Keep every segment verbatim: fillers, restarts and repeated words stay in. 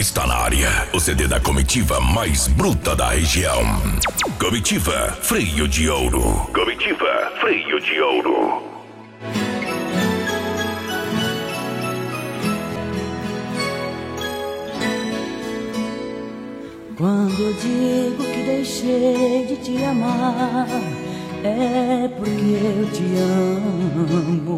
está na área. O C D da comitiva mais bruta da região. Comitiva Freio de Ouro. Comitiva Freio de Ouro. Quando eu digo que deixei de te amar, é porque eu te amo.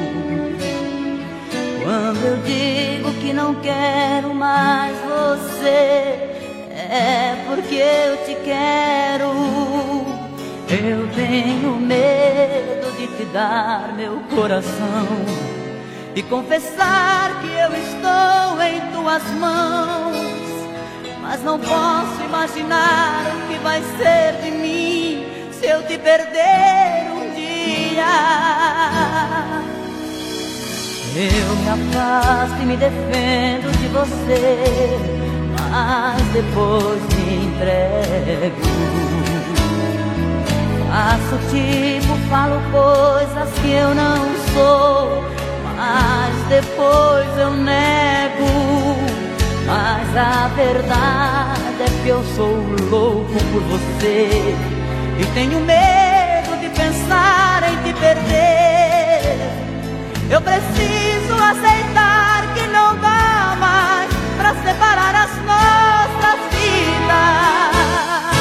Quando eu digo que não quero mais você, é porque eu te quero. Eu tenho medo de te dar meu coração e confessar que eu estou em tuas mãos, mas não posso imaginar o que vai ser de mim se eu te perder um dia. Eu me afasto e me defendo de você, mas depois me entrego. Faço tipo, falo coisas que eu não sou, mas depois eu nego. Mas a verdade é que eu sou louco por você e tenho medo de pensar em te perder. Eu preciso aceitar que não dá mais pra separar as nossas vidas.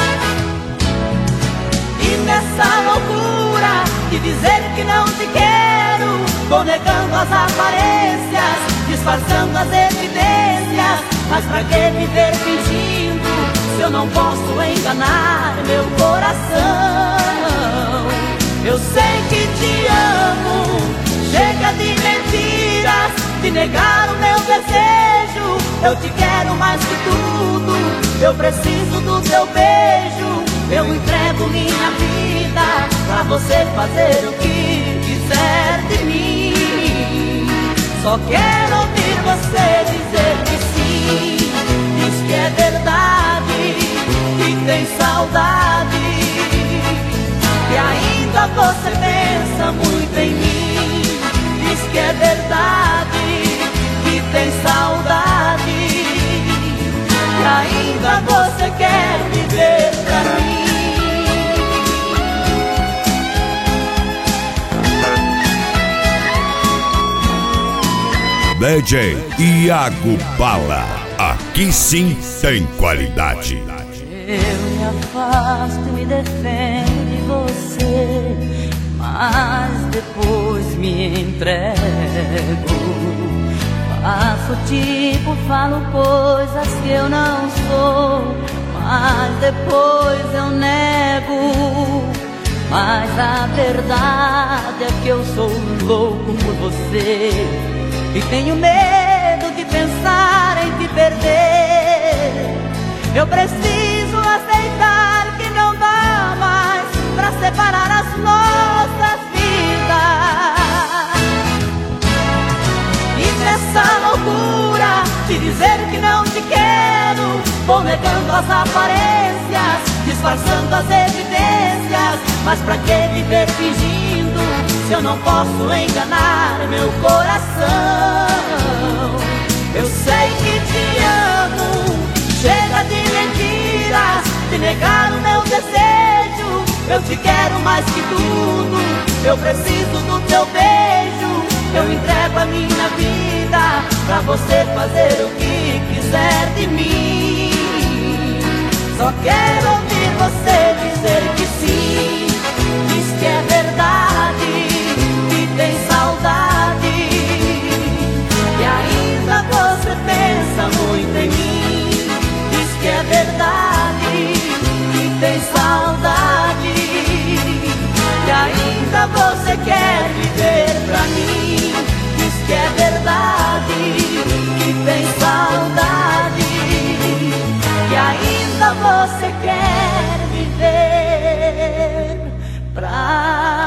E nessa loucura de dizer que não te quero, vou negando as aparências, disfarçando as evidências. Mas pra que viver fingindo se eu não posso enganar meu coração? Eu sei que te amo. Chega de mentiras, de negar o meu desejo. Eu te quero mais que tudo, eu preciso do teu beijo. Eu entrego minha vida pra você fazer o que quiser de mim. Só quero ouvir você dizer que sim. Diz que é verdade, que tem saudade, que ainda você pensa muito em mim. Diz que é verdade, que tem saudade, que ainda você quer viver pra mim. D J Iago Bala, aqui sim tem qualidade. Eu me afasto e me defendo de você, mas depois me entrego. Faço tipo, falo coisas que eu não sou, mas depois eu nego. Mas a verdade é que eu sou louco por você e tenho medo de pensar em te perder. Eu preciso aceitar que não dá mais pra separar as nossas vidas. E nessa loucura de dizer que não te quero, vou negando as aparências, disfarçando as evidências. Mas pra que viver fingindo se eu não posso enganar meu coração? Eu sei que te amo. Chega de mentiras, de negar o meu desejo. Eu te quero mais que tudo, eu preciso do teu beijo. Eu entrego a minha vida pra você fazer o que quiser de mim. Só quero ouvir você dizer que sim. Diz que é verdade, que tem saudade, que ainda você pensa muito em mim. Diz que é verdade, que tem saudade, que ainda você quer viver pra mim. Diz que é verdade, que tem saudade, que ainda você quer viver pra